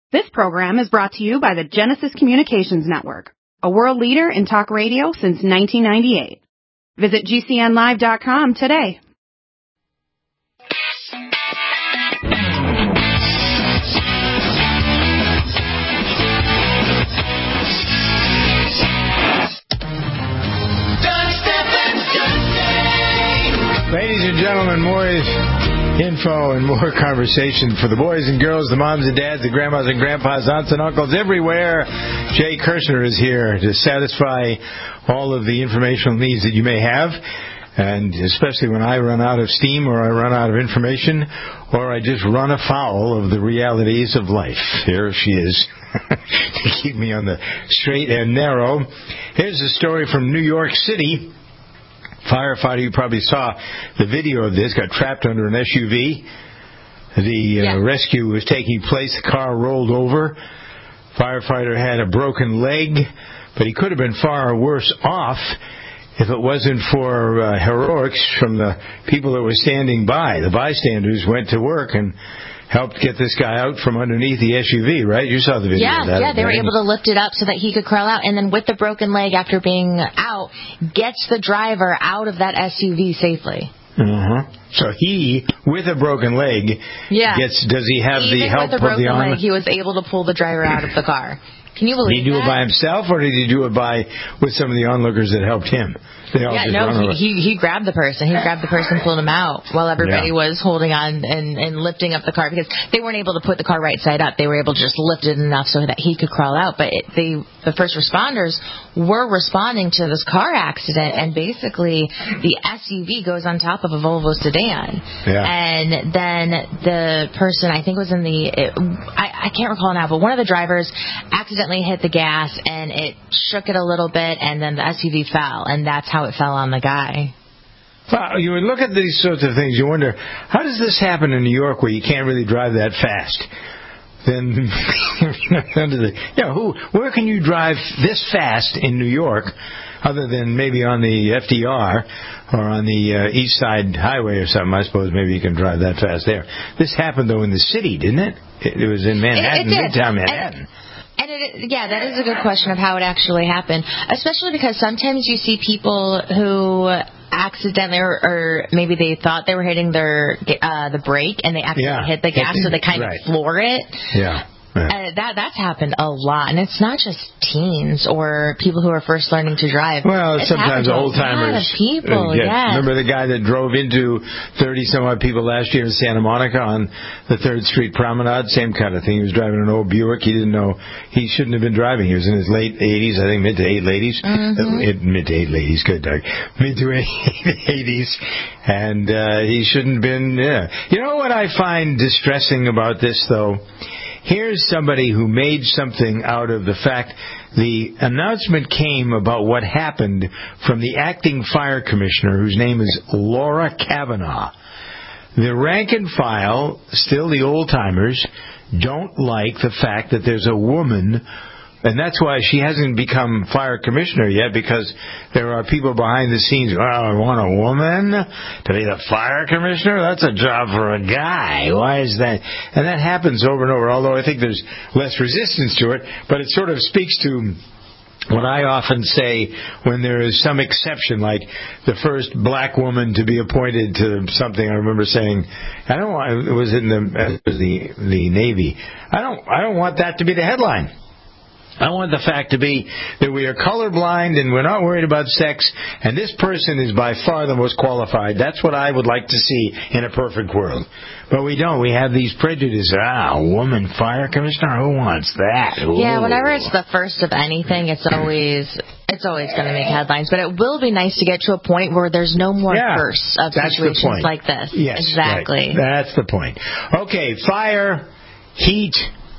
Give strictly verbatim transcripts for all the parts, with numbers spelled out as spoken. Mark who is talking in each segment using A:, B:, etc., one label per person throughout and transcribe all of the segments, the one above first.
A: This program is brought to you by the Genesis Communications Network, a world leader in talk radio since nineteen ninety-eight. Visit G C N live dot com today.
B: Ladies and gentlemen, more info and more conversation for the boys and girls, the moms and dads, the grandmas and grandpas, aunts and uncles everywhere. Jay Kirshner is here to satisfy all of the informational needs that you may have, and especially when I run out of steam or I run out of information or I just run afoul of the realities of life. Here she is to keep me on the straight and narrow. Here's a story from New York City. Firefighter, you probably saw the video of this, got trapped under an S U V. The uh, yeah. rescue was taking place. The car rolled over. Firefighter had a broken leg, but he could have been far worse off if it wasn't for uh, heroics from the people that were standing by. The bystanders went to work and helped get this guy out from underneath the S U V, right? You saw the video
C: yeah,
B: of that.
C: Yeah, they were able to lift it up so that he could crawl out. And then with the broken leg, after being out, gets the driver out of that S U V safely.
B: Uh-huh. So he, with a broken leg,
C: yeah.
B: gets. Does he have
C: Even
B: the help
C: with a broken
B: of the arm?
C: leg, he was able to pull the driver out of the car. Can you believe that?
B: Did he do
C: that?
B: it by himself, or did he do it by with some of the onlookers that helped him? They all
C: yeah,
B: just
C: no,
B: run
C: he, he he grabbed the person. He grabbed the person, pulled him out while everybody yeah. was holding on and, and lifting up the car, because they weren't able to put the car right side up. They were able to just lift it enough so that he could crawl out. But it, they, the first responders were responding to this car accident, and basically the S U V goes on top of a Volvo sedan.
B: Yeah.
C: And then the person, I think was in the, it, I, I can't recall now, but one of the drivers accidentally hit the gas, and it shook it a little bit, and then the S U V fell, and that's how it fell on the guy.
B: Well, you would look at these sorts of things, you wonder, how does this happen in New York where you can't really drive that fast? Then, you know, who, where can you drive this fast in New York, other than maybe on the F D R or on the uh, East Side Highway or something? I suppose maybe you can drive that fast there. This happened, though, in the city, didn't it? It, it was in Manhattan,
C: it, it
B: Midtown Manhattan.
C: And, And it, yeah, that is a good question of how it actually happened, especially because sometimes you see people who accidentally, or, or maybe they thought they were hitting their uh, the brake, and they accidentally
B: yeah.
C: hit the gas, so they kind
B: right.
C: of floor it.
B: Yeah. Right.
C: Uh, that that's happened a lot, and it's not just teens or people who are first learning to drive.
B: Well,
C: it's
B: sometimes old timers.
C: People,
B: uh, yeah.
C: yes.
B: Remember the guy that drove into thirty some odd people last year in Santa Monica on the Third Street Promenade? Same kind of thing. He was driving an old Buick. He didn't know he shouldn't have been driving. He was in his late eighties, I think, mid to eight ladies.
C: Mm-hmm.
B: Uh, mid to eight ladies, good Doug. Mid to eighties, and uh, he shouldn't have been. Yeah. You know what I find distressing about this, though? Here's somebody who made something out of the fact the announcement came about what happened from the acting fire commissioner, whose name is Laura Kavanaugh. The rank and file, still the old-timers, don't like the fact that there's a woman. And that's why she hasn't become fire commissioner yet, because there are people behind the scenes. Oh, I want a woman to be the fire commissioner? That's a job for a guy. Why is that? And that happens over and over, although I think there's less resistance to it. But it sort of speaks to what I often say when there is some exception, like the first black woman to be appointed to something. I remember saying, I don't want, it was in the, it was the, the Navy. I don't, I don't want that to be the headline. I want the fact to be that we are colorblind and we're not worried about sex, and this person is by far the most qualified. That's what I would like to see in a perfect world. But we don't. We have these prejudices. Ah, woman fire commissioner? Who wants that? Ooh.
C: Yeah, whenever it's the first of anything, it's always it's always going to make headlines. But it will be nice to get to a point where there's no more
B: yeah,
C: firsts of
B: that's
C: situations
B: the point.
C: like this.
B: Yes,
C: exactly.
B: Right. That's the point. Okay, fire, heat.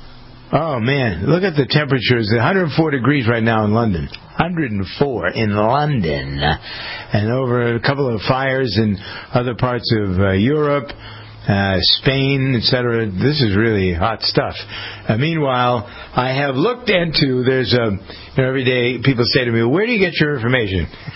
B: Oh, man, look at the temperatures. one hundred four degrees right now in London. one hundred four in London. And over a couple of fires in other parts of uh, Europe, uh, Spain, et cetera. This is really hot stuff. Uh, meanwhile, I have looked into, there's a, you know, every day people say to me, where do you get your information?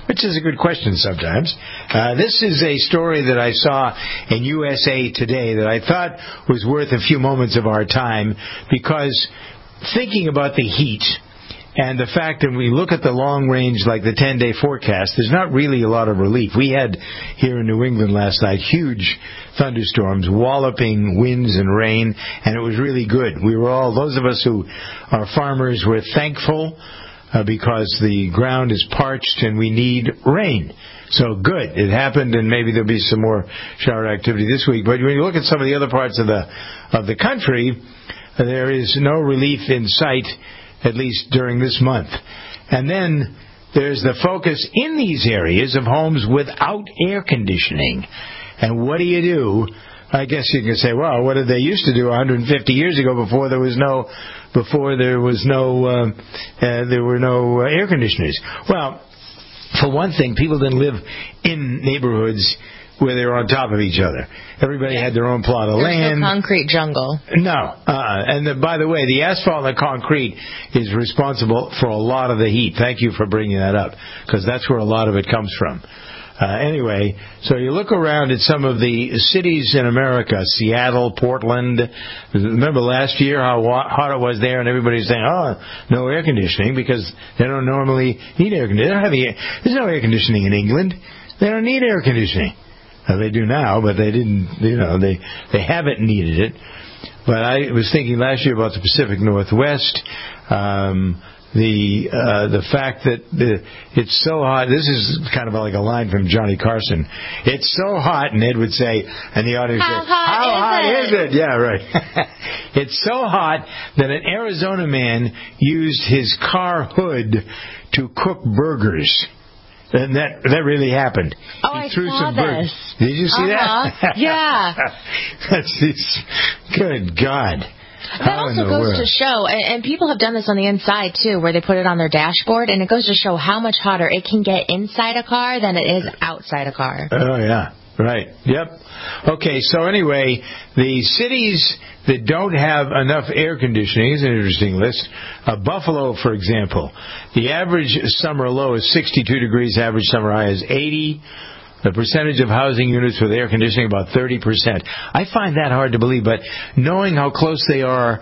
B: which is a good question sometimes. Uh, this is a story that I saw in U S A Today that I thought was worth a few moments of our time, because thinking about the heat and the fact that we look at the long range, like the ten-day forecast, there's not really a lot of relief. We had here in New England last night huge thunderstorms, walloping winds and rain, and it was really good. We were all, those of us who are farmers, were thankful uh, because the ground is parched and we need rain. So good, it happened, and maybe there'll be some more shower activity this week. But when you look at some of the other parts of the of the country, uh, there is no relief in sight, at least during this month. And then there's the focus in these areas of homes without air conditioning. And what do you do? I guess you can say, well, what did they used to do one hundred fifty years ago before there was no, before there was no, uh, uh, there were no uh, air conditioners? Well, for one thing, people didn't live in neighborhoods where they were on top of each other. Everybody had their own plot of
C: There's
B: land.
C: no concrete jungle.
B: No. Uh, and the, by the way, the asphalt and the concrete is responsible for a lot of the heat. Thank you for bringing that up, because that's where a lot of it comes from. Uh, anyway, so you look around at some of the cities in America, Seattle, Portland. Remember last year how hot it was there, and everybody's saying, oh, no air conditioning, because they don't normally need air conditioning. They don't have the, there's no air conditioning in England. They don't need air conditioning. Uh, they do now, but they didn't, you know, they, they haven't needed it. But I was thinking last year about the Pacific Northwest, um, the uh, the fact that the, it's so hot. This is kind of like a line from Johnny Carson. It's so hot, and Ed would say, and the audience
C: How
B: would say,
C: hot
B: how
C: is
B: hot
C: it?
B: is it? Yeah, right. It's so hot that an Arizona man used his car hood to cook burgers. And that that really happened.
C: Oh,
B: he
C: I
B: threw
C: saw
B: some
C: this.
B: burgers. Did you see
C: uh-huh.
B: that?
C: Yeah.
B: That's it's, good God.
C: That
B: How in
C: also
B: the
C: goes
B: world?
C: to show, and, and people have done this on the inside too, where they put it on their dashboard, and it goes to show how much hotter it can get inside a car than it is outside a car.
B: Oh, yeah. Right. Yep. Okay, so anyway, the cities that don't have enough air conditioning is an interesting list. Uh, Buffalo, for example, the average summer low is sixty-two degrees, average summer high is eighty. The percentage of housing units with air conditioning, about thirty percent. I find that hard to believe, but knowing how close they are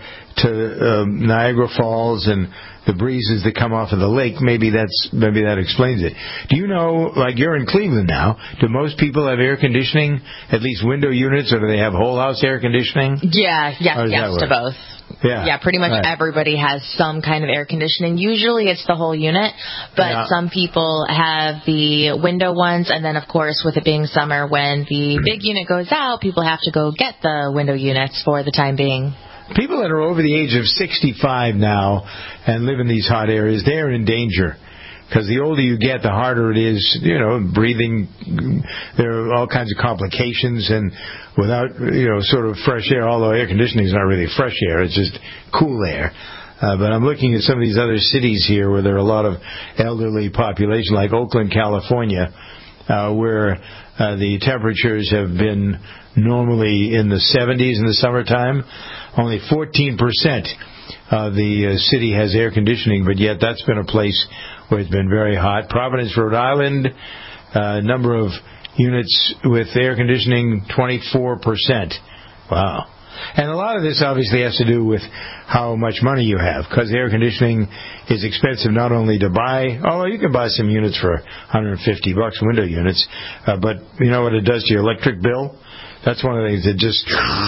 B: to um, Niagara Falls and the breezes that come off of the lake, maybe that's maybe that explains it. Do you know, like you're in Cleveland now, do most people have air conditioning, at least window units, or do they have whole house air conditioning?
C: Yeah, yes,
B: How does
C: yes
B: that
C: to
B: work?
C: both.
B: Yeah,
C: Yeah, pretty much
B: right.
C: everybody has some kind of air conditioning. Usually it's the whole unit, but
B: Yeah.
C: some people have the window ones, and then, of course, with it being summer, when the big unit goes out, people have to go get the window units for the time being.
B: People that are over the age of sixty-five now and live in these hot areas, they're in danger. Because the older you get, the harder it is, you know, breathing. There are all kinds of complications, and without, you know, sort of fresh air, although air conditioning is not really fresh air, it's just cool air. Uh, but I'm looking at some of these other cities here where there are a lot of elderly population, like Oakland, California, uh, where uh, the temperatures have been normally in the seventies in the summertime. Only fourteen percent of the uh, city has air conditioning, but yet that's been a place where it's been very hot. Providence, Rhode Island, uh, number of units with air conditioning, twenty-four percent. Wow. And a lot of this obviously has to do with how much money you have, because air conditioning is expensive not only to buy, although you can buy some units for one hundred fifty bucks, window units, uh, but you know what it does to your electric bill? That's one of the things that just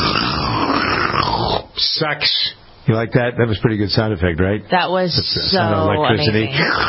B: sucks. You like that? That was a pretty good sound effect, right?
C: That was
B: That's the
C: so
B: sound of electricity.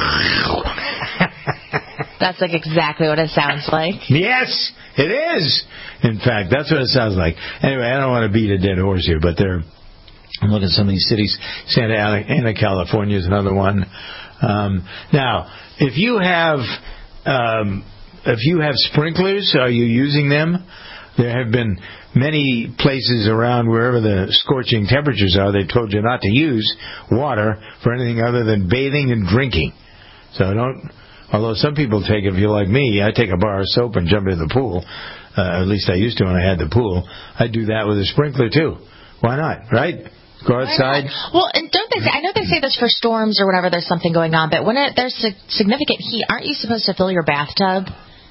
C: amazing. That's like exactly what it sounds like.
B: Yes, it is. In fact, that's what it sounds like. Anyway, I don't want to beat a dead horse here, but there. I'm looking at some of these cities. Santa Ana, California is another one. Um, now, if you have um, if you have sprinklers, are you using them? There have been many places around wherever the scorching temperatures are, they told you not to use water for anything other than bathing and drinking. So don't, although some people take, if you're like me, I take a bar of soap and jump into the pool. Uh, at least I used to when I had the pool. I do that with a sprinkler too. Why not, right? Go outside.
C: Well, and don't they say, I know they say this for storms or whenever there's something going on, but when it, there's significant heat, aren't you supposed to fill your bathtub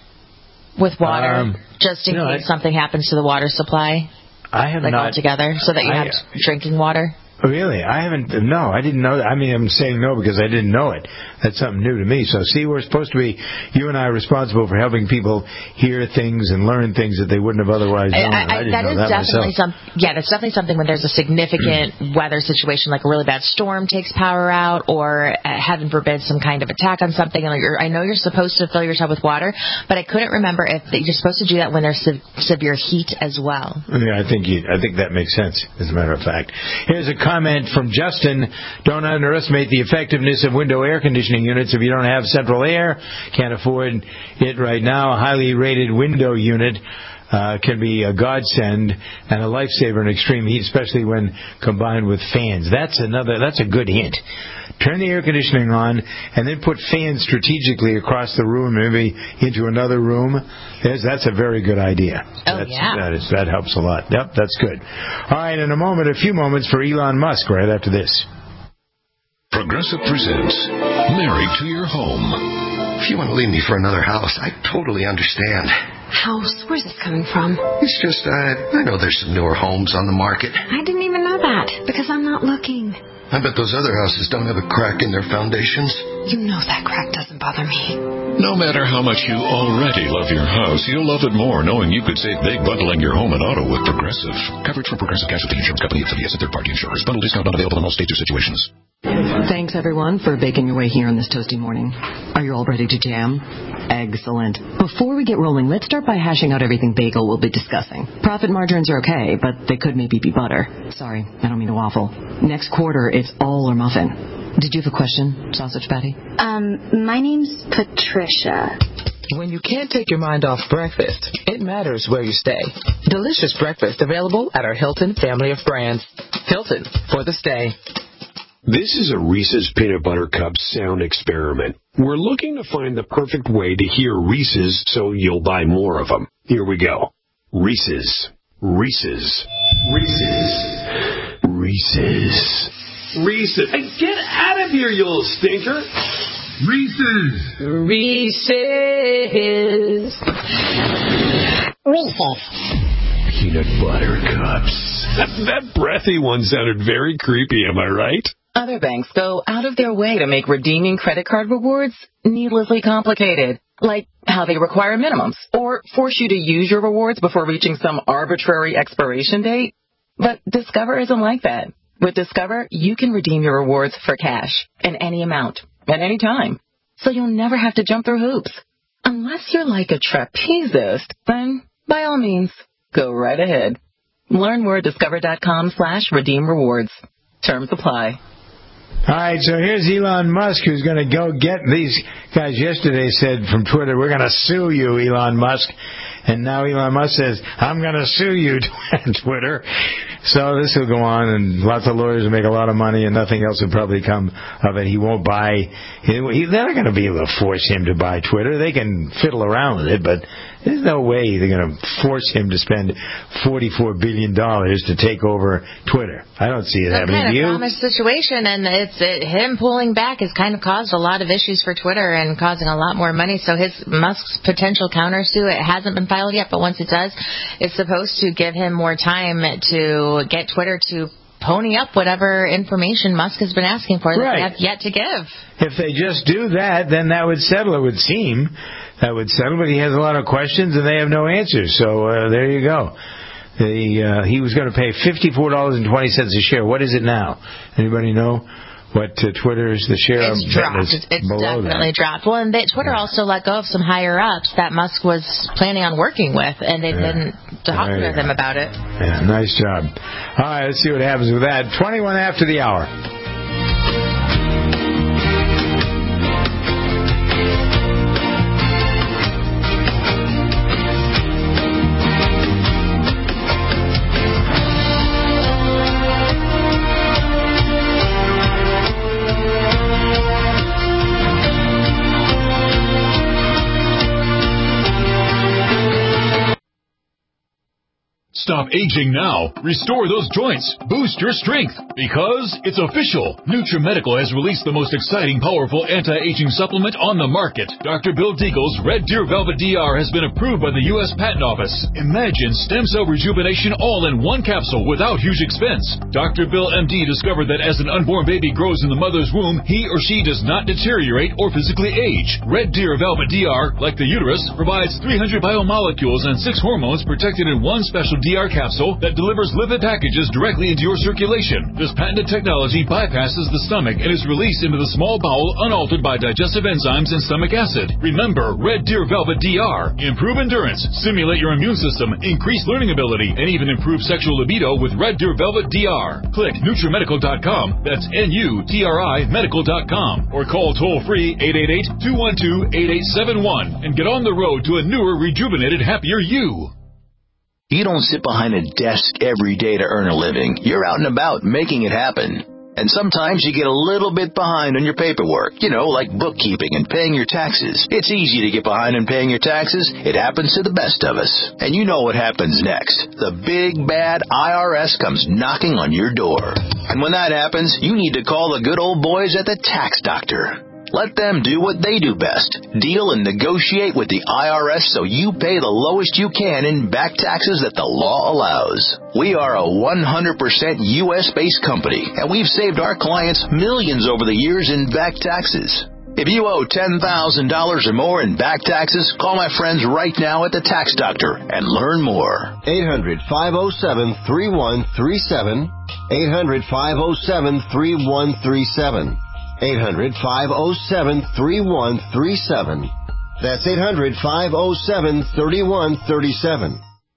C: with water um, just in case I, something happens to the water supply?
B: I have
C: like
B: not.
C: All together so that you I, have drinking water?
B: Really? I haven't. No, I didn't know that. I mean, I'm saying no because I didn't know it. That's something new to me. So, see, we're supposed to be, you and I are responsible for helping people hear things and learn things that they wouldn't have otherwise known. I, I, I didn't
C: that
B: know
C: is
B: that
C: definitely
B: myself.
C: some. Yeah, that's definitely something when there's a significant weather situation, like a really bad storm takes power out, or uh, heaven forbid, some kind of attack on something. And like, I know you're supposed to fill your tub with water, but I couldn't remember if you're supposed to do that when there's se- severe heat as well.
B: Yeah, I think you, I think that makes sense. As a matter of fact, here's a comment from Justin. Justin, don't underestimate the effectiveness of window air conditioning units if you don't have central air. Can't afford it right now. A highly rated window unit uh, can be a godsend and a lifesaver in extreme heat, especially when combined with fans. That's another. That's a good hint. Turn the air conditioning on and then put fans strategically across the room, maybe into another room. Yes, that's a very good idea.
C: Oh,
B: that's,
C: yeah.
B: That, is, that helps a lot. Yep, that's good. All right, in a moment, a few moments for Elon Musk right after this.
D: Progressive presents Married to Your Home.
E: If you want to leave me for another house, I totally understand.
F: House? Where's this coming from?
E: It's just, uh, I know there's some newer homes on the market.
F: I didn't even know that, because I'm not looking.
E: I bet those other houses don't have a crack in their foundations.
F: You know that crack doesn't bother me.
D: No matter how much you already love your house, you'll love it more knowing you could save big bundling your home and auto with Progressive. Coverage from Progressive Casualty Insurance Company, affiliates, and third-party insurers. Bundle discount not available in all states or situations.
G: Thanks, everyone, for baking your way here on this toasty morning. Are you all ready to jam? Excellent. Before we get rolling, let's start by hashing out everything bagel will be discussing. Profit margins are okay, but they could maybe be butter. Sorry, I don't mean to waffle. Next quarter, it's all or muffin. Did you have a question, Sausage Patty?
H: Um, my name's Patricia.
I: When you can't take your mind off breakfast, it matters where you stay. Delicious breakfast available at our Hilton family of brands. Hilton, for the stay.
J: This is a Reese's Peanut Butter Cup sound experiment. We're looking to find the perfect way to hear Reese's so you'll buy more of them. Here we go. Reese's. Reese's. Reese's. Reese's. Reese's. Hey, get out of here, you little stinker. Reese's.
I: Reese's.
J: Reese's. Peanut Butter Cups. That, that breathy one sounded very creepy, am I right?
I: Other banks go out of their way to make redeeming credit card rewards needlessly complicated, like how they require minimums or force you to use your rewards before reaching some arbitrary expiration date. But Discover isn't like that. With Discover, you can redeem your rewards for cash in any amount at any time, so you'll never have to jump through hoops. Unless you're like a trapezist, then by all means, go right ahead. Learn more at discover.com slash redeem rewards. Terms apply.
B: All right, so here's Elon Musk, who's going to go get these guys yesterday said from Twitter, we're going to sue you, Elon Musk. And now Elon Musk says, I'm going to sue you, Twitter. So this will go on, and lots of lawyers will make a lot of money, and nothing else will probably come of it. He won't buy. He, they're not going to be able to force him to buy Twitter. They can fiddle around with it, but there's no way they're going to force him to spend forty-four billion dollars to take over Twitter. I don't see it
C: Some
B: happening.
C: kind
B: Do
C: of
B: you?
C: promised situation, and it's it, him pulling back has kind of caused a lot of issues for Twitter and causing a lot more money. So his Musk's potential countersuit, it hasn't been filed yet, but once it does, it's supposed to give him more time to get Twitter to pony up whatever information Musk has been asking for that
B: right.
C: they have yet to give.
B: If they just do that, then that would settle, it would seem. That would settle, but he has a lot of questions and they have no answers. So uh, there you go. The, uh, he was going to pay fifty-four dollars and twenty cents a share. What is it now? Anybody know? What uh, Twitter's the share
C: it's
B: of
C: dropped.
B: Is
C: it's
B: below
C: definitely
B: that.
C: dropped. Well, and they, Twitter yeah. also let go of some higher ups that Musk was planning on working with, and they yeah. didn't talk to them about it.
B: Yeah, nice job. All right, let's see what happens with that. twenty-one after the hour.
D: Stop aging now. Restore those joints. Boost your strength. Because it's official. NutriMedical has released the most exciting, powerful anti-aging supplement on the market. Doctor Bill Deagle's Red Deer Velvet D R has been approved by the U S Patent Office. Imagine stem cell rejuvenation all in one capsule without huge expense. Doctor Bill M D discovered that as an unborn baby grows in the mother's womb, he or she does not deteriorate or physically age. Red Deer Velvet D R, like the uterus, provides three hundred biomolecules and six hormones protected in one special D R capsule that delivers lipid packages directly into your circulation. This patented technology bypasses the stomach and is released into the small bowel unaltered by digestive enzymes and stomach acid. Remember, Red Deer Velvet D R. Improve endurance, stimulate your immune system, increase learning ability, and even improve sexual libido with Red Deer Velvet D R. Click NutriMedical dot com. That's N U T R I medical dot com. Or call toll-free eight eight eight, two one two, eight eight seven one and get on the road to a newer, rejuvenated, happier you.
K: You don't sit behind a desk every day to earn a living. You're out and about making it happen. And sometimes you get a little bit behind on your paperwork, you know, like bookkeeping and paying your taxes. It's easy to get behind in paying your taxes. It happens to the best of us. And you know what happens next. The big, bad I R S comes knocking on your door. And when that happens, you need to call the good old boys at the Tax Doctor. Let them do what they do best. Deal and negotiate with the I R S so you pay the lowest you can in back taxes that the law allows. We are a one hundred percent U S-based company, and we've saved our clients millions over the years in back taxes. If you owe ten thousand dollars or more in back taxes, call my friends right now at the Tax Doctor and learn more.
L: eight hundred, five oh seven, three one three seven. eight hundred, five oh seven, three one three seven. eight hundred, five oh seven, three one three seven. That's eight hundred, five oh seven, three one three seven.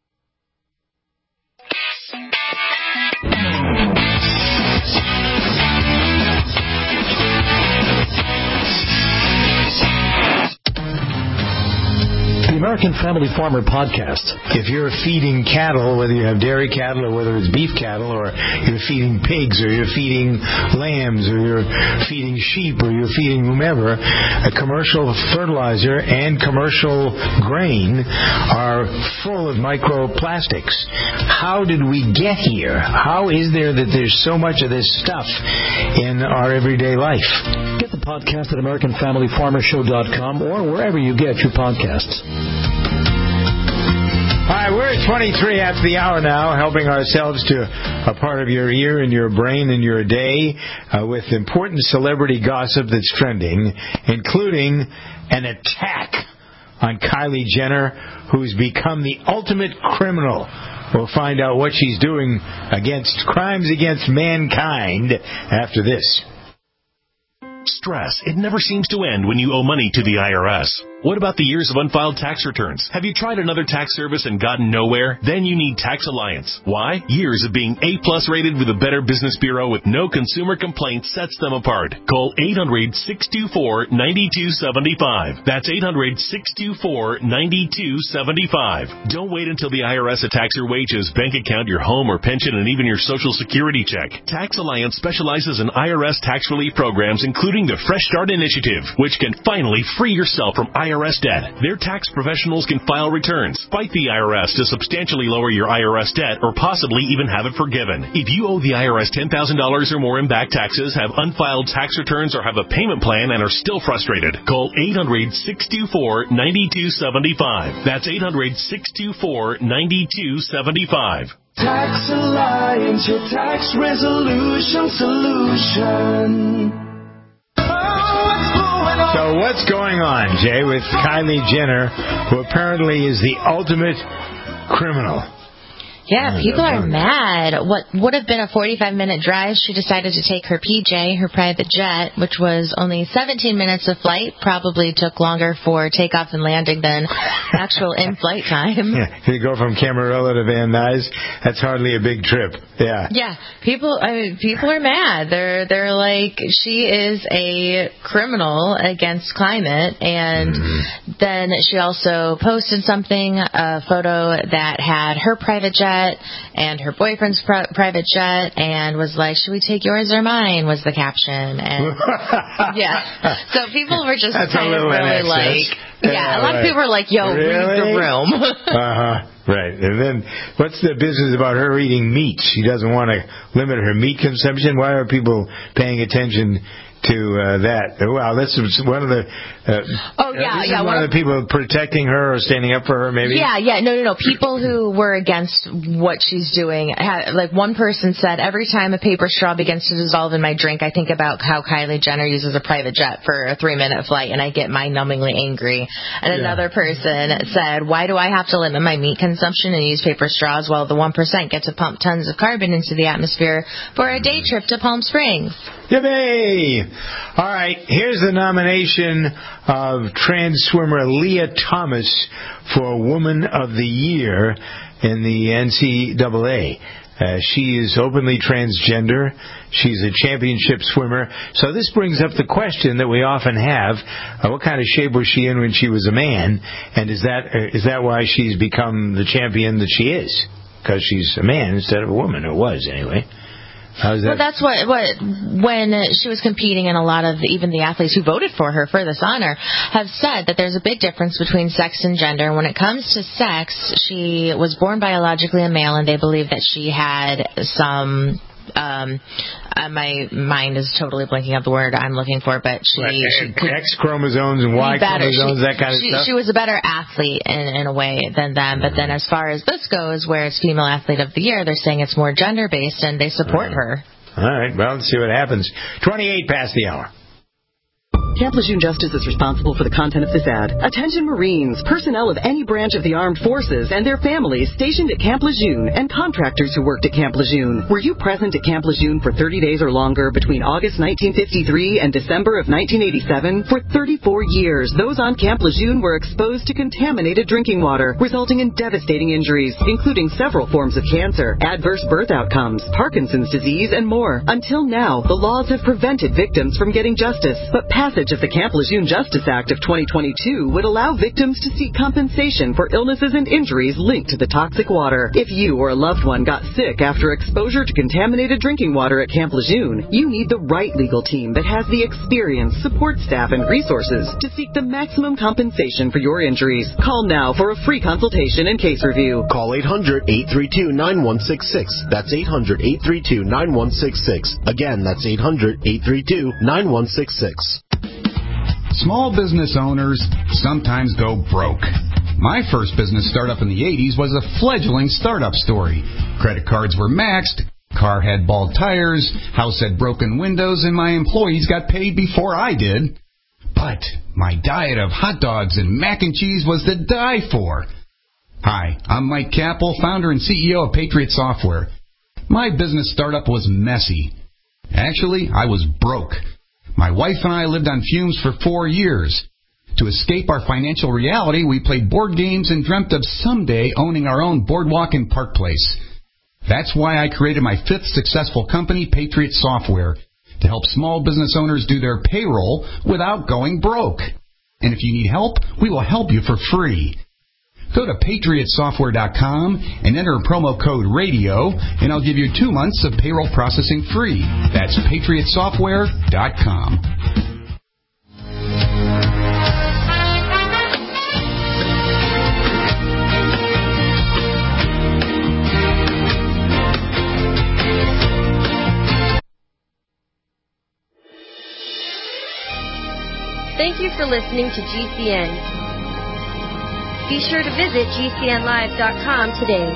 M: The American Family Farmer Podcast.
B: If you're feeding cattle, whether you have dairy cattle or whether it's beef cattle, or you're feeding pigs or you're feeding lambs or you're feeding sheep or you're feeding whomever, a commercial fertilizer and commercial grain are full of microplastics. How did we get here? How is there that there's so much of this stuff in our everyday life?
M: Get the podcast at American Family Farmer Show dot com or wherever you get your podcasts.
B: All right, we're at twenty-three after the hour now, helping ourselves to a part of your ear and your brain and your day uh, with important celebrity gossip that's trending, including an attack on Kylie Jenner, who's become the ultimate criminal. We'll find out what she's doing against crimes against mankind after this.
N: Stress. It never seems to end when you owe money to the I R S. What about the years of unfiled tax returns? Have you tried another tax service and gotten nowhere? Then you need Tax Alliance. Why? Years of being A-plus rated with a Better Business Bureau with no consumer complaints sets them apart. Call eight hundred, six two four, nine two seven five. That's eight hundred, six two four, nine two seven five. Don't wait until the I R S attacks your wages, bank account, your home or pension, and even your Social Security check. Tax Alliance specializes in I R S tax relief programs, including the Fresh Start Initiative, which can finally free yourself from I R S debt. Their tax professionals can file returns, fight the I R S to substantially lower your I R S debt, or possibly even have it forgiven. If you owe the I R S ten thousand dollars or more in back taxes, have unfiled tax returns, or have a payment plan and are still frustrated, call eight hundred, six two four, nine two seven five. That's eight hundred, six two four, nine two seven five.
O: Tax Alliance, your tax resolution solution.
B: So what's going on, Jay, with Kylie Jenner, who apparently is the ultimate criminal?
C: Yeah, people are mad. What would have been a forty-five minute drive, she decided to take her P J, her private jet, which was only seventeen minutes of flight. Probably took longer for takeoff and landing than actual in-flight time.
B: Yeah, if you go from Camarillo to Van Nuys, that's hardly a big trip. Yeah.
C: Yeah, people I mean, people are mad. They're they're like, she is a criminal against climate, and mm-hmm. then she also posted something, a photo that had her private jet and her boyfriend's pri- private jet, and was like, should we take yours or mine, was the caption. And yeah, so people were just
B: That's
C: kind of really like, yeah, yeah, a lot right. of people were like, yo,
B: really?
C: read the room.
B: uh-huh. Right. And then what's the business about her eating meat? She doesn't want to limit her meat consumption. Why are people paying attention to uh, that? Wow, this is one of the uh,
C: oh yeah,
B: uh,
C: yeah,
B: one of the people protecting her or standing up for her, maybe.
C: Yeah, yeah, no, no, no. People who were against what she's doing, had, like one person said, every time a paper straw begins to dissolve in my drink, I think about how Kylie Jenner uses a private jet for a three-minute flight, and I get mind-numbingly angry. And yeah. Another person said, why do I have to limit my meat consumption and use paper straws while the one percent get to pump tons of carbon into the atmosphere for a day trip to Palm Springs?
B: Yippee! All right, here's the nomination of trans swimmer Leah Thomas for Woman of the Year in the N C double A. Uh, she is openly transgender. She's a championship swimmer. So this brings up the question that we often have, uh, what kind of shape was she in when she was a man? And is that uh, is that why she's become the champion that she is? Because she's a man instead of a woman, or was anyway. How's that?
C: Well, that's what, what when she was competing, and a lot of even the athletes who voted for her for this honor have said that there's a big difference between sex and gender. When it comes to sex, she was born biologically a male, and they believe that she had some. Um, uh, my mind is totally blanking out the word I'm looking for, but she,
B: like,
C: she could
B: X chromosomes and Y chromosomes,
C: she,
B: that kind of
C: she,
B: stuff.
C: She was a better athlete in, in a way than them. But then, as far as this goes, where it's Female Athlete of the Year, they're saying it's more gender based, and they support uh, her.
B: All right, well, let's see what happens. twenty-eight past the hour.
G: Camp Lejeune Justice is responsible for the content of this ad. Attention Marines, personnel of any branch of the armed forces and their families stationed at Camp Lejeune, and contractors who worked at Camp Lejeune. Were you present at Camp Lejeune for thirty days or longer between August nineteen fifty-three and December of nineteen eighty-seven? For thirty-four years, those on Camp Lejeune were exposed to contaminated drinking water, resulting in devastating injuries, including several forms of cancer, adverse birth outcomes, Parkinson's disease, and more. Until now, the laws have prevented victims from getting justice, but passage of the Camp Lejeune Justice Act of twenty twenty-two would allow victims to seek compensation for illnesses and injuries linked to the toxic water. If you or a loved one got sick after exposure to contaminated drinking water at Camp Lejeune, you need the right legal team that has the experience, support staff, and resources to seek the maximum compensation for your injuries. Call now for a free consultation and case review.
P: Call eight hundred, eight three two, nine one six six. That's eight hundred, eight three two, nine one six six. Again, that's eight hundred, eight three two, nine one six six.
Q: Small business owners sometimes go broke. My first business startup in the eighties was a fledgling startup story. Credit cards were maxed, car had bald tires, house had broken windows, and my employees got paid before I did. But my diet of hot dogs and mac and cheese was to die for. Hi, I'm Mike Capel, founder and C E O of Patriot Software. My business startup was messy. Actually, I was broke. My wife and I lived on fumes for four years. To escape our financial reality, we played board games and dreamt of someday owning our own boardwalk and park place. That's why I created my fifth successful company, Patriot Software, to help small business owners do their payroll without going broke. And if you need help, we will help you for free. Go to patriot software dot com and enter promo code RADIO, and I'll give you two months of payroll processing free. That's patriot software dot com.
R: Thank you for listening to G C N. Be sure to visit G C N live dot com today.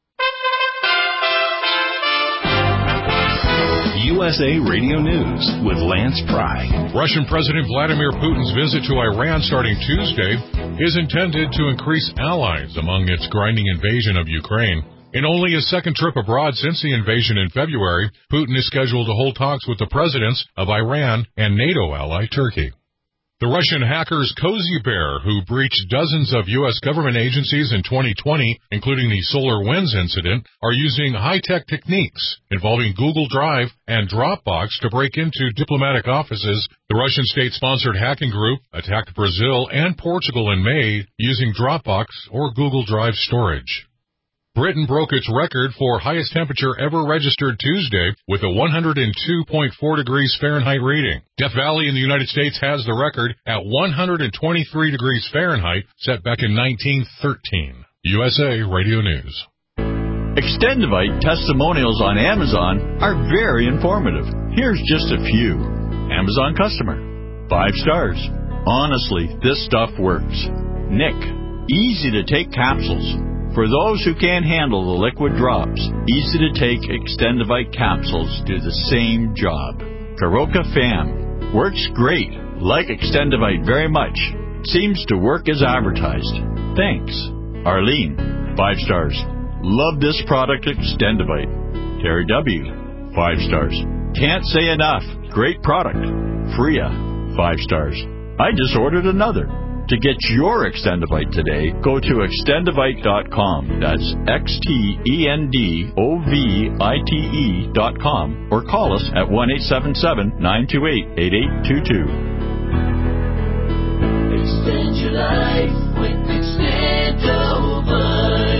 N: U S A Radio News with Lance Pry.
S: Russian President Vladimir Putin's visit to Iran starting Tuesday is intended to increase allies among its grinding invasion of Ukraine. In only his second trip abroad since the invasion in February, Putin is scheduled to hold talks with the presidents of Iran and NATO ally Turkey. The Russian hackers Cozy Bear, who breached dozens of U S government agencies in twenty twenty, including the SolarWinds incident, are using high-tech techniques involving Google Drive and Dropbox to break into diplomatic offices. The Russian state-sponsored hacking group attacked Brazil and Portugal in May using Dropbox or Google Drive storage. Britain broke its record for highest temperature ever registered Tuesday with a one hundred two point four degrees Fahrenheit reading. Death Valley in the United States has the record at one hundred twenty-three degrees Fahrenheit, set back in nineteen thirteen. U S A Radio News.
T: Extendivite testimonials on Amazon are very informative. Here's just a few. Amazon customer. Five stars. Honestly, this stuff works. Nick. Easy to take capsules. For those who can't handle the liquid drops, easy to take Extendivite capsules do the same job. Karoka Fam. Works great. Like Extendivite very much. Seems to work as advertised. Thanks. Arlene. Five stars. Love this product, Extendivite. Terry W. Five stars. Can't say enough. Great product. Freya. Five stars. I just ordered another. To get your Extendivite today, go to extendivite dot com. That's X T E N D O V I T E dot com. Or call us at one eight seven seven, nine two eight, eight eight two two.
O: Extend your life with Extendivite.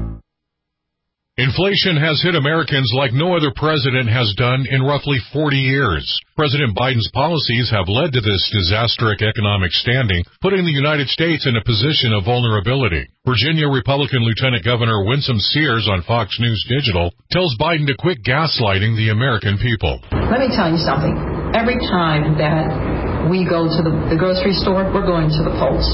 S: Inflation has hit Americans like no other president has done in roughly forty years. President Biden's policies have led to this disastrous economic standing, putting the United States in a position of vulnerability. Virginia Republican Lieutenant Governor Winsome Sears on Fox News Digital tells Biden to quit gaslighting the American people.
U: Let me tell you something. Every time that we go to the, the grocery store, we're going to the polls.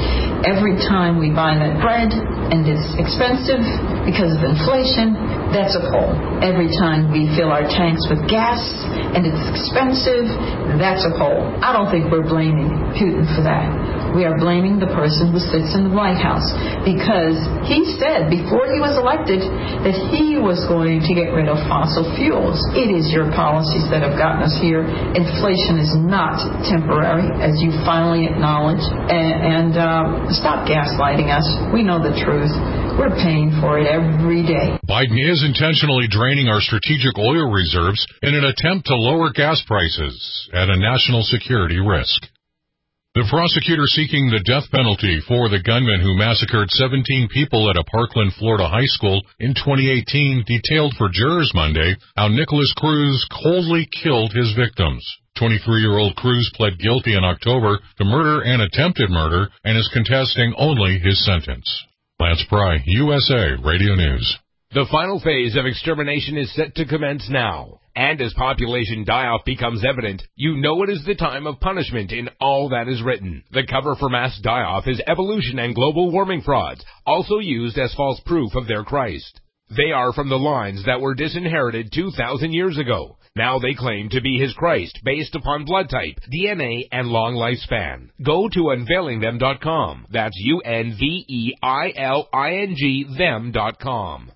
U: Every time we buy that bread and it's expensive because of inflation, that's a poll. Every time we fill our tanks with gas and it's expensive, that's a poll. I don't think we're blaming Putin for that. We are blaming the person who sits in the White House because he said before he was elected that he was going to get rid of fossil fuels. It is your policies that have gotten us here. Inflation is not temporary, as you finally acknowledge. And, and uh, stop gaslighting us. We know the truth. We're paying for it every day.
S: Biden is intentionally draining our strategic oil reserves in an attempt to lower gas prices at a national security risk. The prosecutor seeking the death penalty for the gunman who massacred seventeen people at a Parkland, Florida high school in twenty eighteen detailed for jurors Monday how Nicholas Cruz coldly killed his victims. twenty-three-year-old Cruz pled guilty in October to murder and attempted murder and is contesting only his sentence. Lance Pry, U S A Radio News.
V: The final phase of extermination is set to commence now. And as population die-off becomes evident, you know it is the time of punishment in all that is written. The cover for mass die-off is evolution and global warming frauds, also used as false proof of their Christ. They are from the lines that were disinherited two thousand years ago. Now they claim to be his Christ based upon blood type, D N A, and long lifespan. Go to unveiling them dot com. That's U N V E I L I N G them dot com.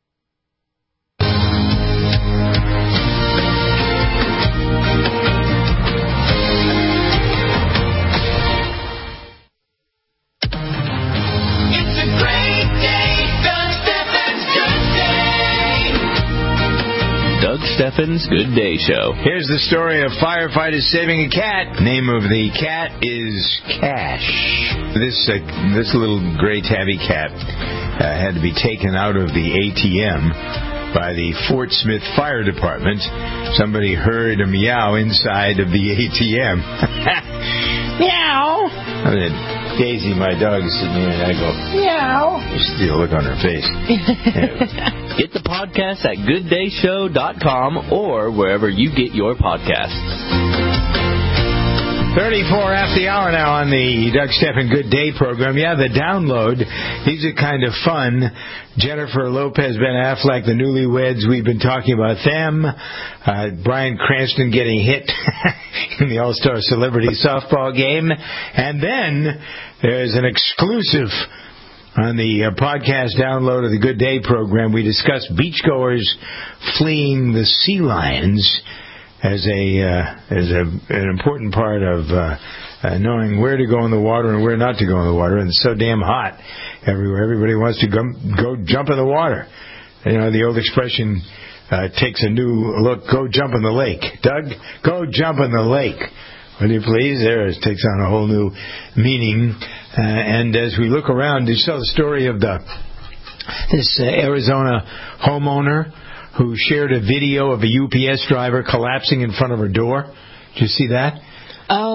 K: Doug Steffens Good Day Show.
B: Here's the story of firefighters saving a cat. Name of the cat is Cash. This uh, this little gray tabby cat uh, had to be taken out of the A T M by the Fort Smith Fire Department. Somebody heard a meow inside of the A T M. Meow. I mean, Daisy, my dog, is sitting there, and I go, meow. You see the look on her face.
K: Get the podcast at good day show dot com or wherever you get your podcasts.
B: thirty-four after the hour now on the Doug Stephan Good Day program. Yeah, the download. These are kind of fun. Jennifer Lopez, Ben Affleck, the newlyweds. We've been talking about them. Uh, Bryan Cranston getting hit in the All-Star Celebrity Softball game. And then there's an exclusive on the uh, podcast download of the Good Day program. We discuss beachgoers fleeing the sea lions as a uh, as a, an important part of uh, uh, knowing where to go in the water and where not to go in the water. And it's so damn hot everywhere. Everybody wants to go, go jump in the water. You know, the old expression uh, takes a new look, go jump in the lake. Doug, go jump in the lake. Will you please? There, it takes on a whole new meaning. Uh, and as we look around, you saw the story of the this uh, Arizona homeowner who shared a video of a U P S driver collapsing in front of her door. Did you see that?
C: Oh,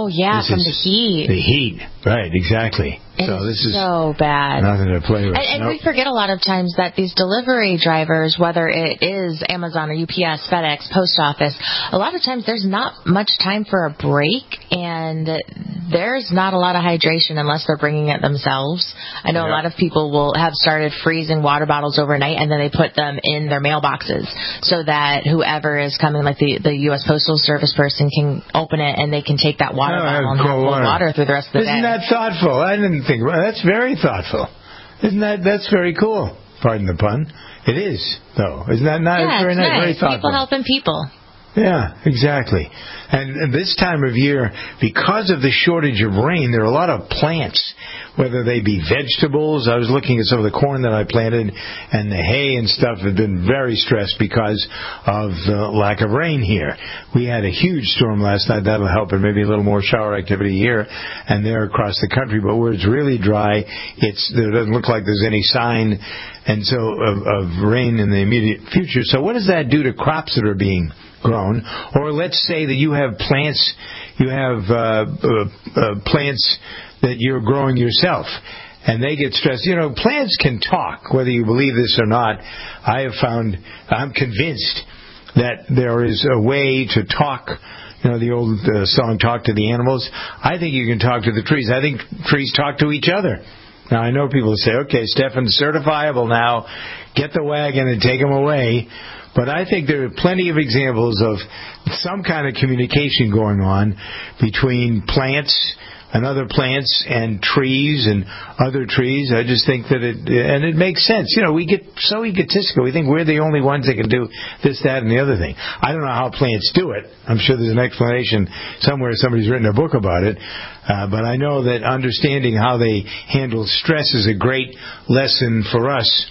C: Oh, yeah,
B: this
C: from
B: is
C: the heat.
B: The heat, right, exactly.
C: It
B: so this is
C: so bad.
B: Nothing to play with.
C: And, and
B: nope.
C: we forget a lot of times that these delivery drivers, whether it is Amazon or U P S, FedEx, Post Office, a lot of times there's not much time for a break, and there's not a lot of hydration unless they're bringing it themselves. I know
B: yep.
C: a lot of people will have started freezing water bottles overnight, and then they put them in their mailboxes so that whoever is coming, like the, the U S Postal Service person, can open it and they can take that water
B: oh,
C: bottle and have cold water. water through the rest of the
B: Isn't
C: day.
B: Isn't that thoughtful? I didn't think about that. That's very thoughtful. Isn't that, that's very cool. Pardon the pun. It is, though. Isn't that not
C: yeah,
B: very
C: it's
B: nice?
C: nice.
B: Very thoughtful.
C: People helping people.
B: Yeah, exactly. And, and this time of year, because of the shortage of rain, there are a lot of plants, whether they be vegetables. I was looking at some of the corn that I planted, and the hay and stuff have been very stressed because of the lack of rain here. We had a huge storm last night. That'll help, and maybe a little more shower activity here and there across the country. But where it's really dry, it's there doesn't look like there's any sign and so of, of rain in the immediate future. So what does that do to crops that are being grown? Or let's say that you have plants, you have uh, uh, uh, plants that you're growing yourself, and they get stressed. You know, plants can talk, whether you believe this or not. I have found, I'm convinced that there is a way to talk. You know, the old uh, song, Talk to the Animals. I think you can talk to the trees. I think trees talk to each other. Now, I know people say, okay, Stefan's certifiable now. Get the wagon and take him away. But I think there are plenty of examples of some kind of communication going on between plants and other plants and trees and other trees. I just think that it, and it makes sense. You know, we get so egotistical. We think we're the only ones that can do this, that, and the other thing. I don't know how plants do it. I'm sure there's an explanation somewhere. Somebody's written a book about it. Uh, but I know that understanding how they handle stress is a great lesson for us.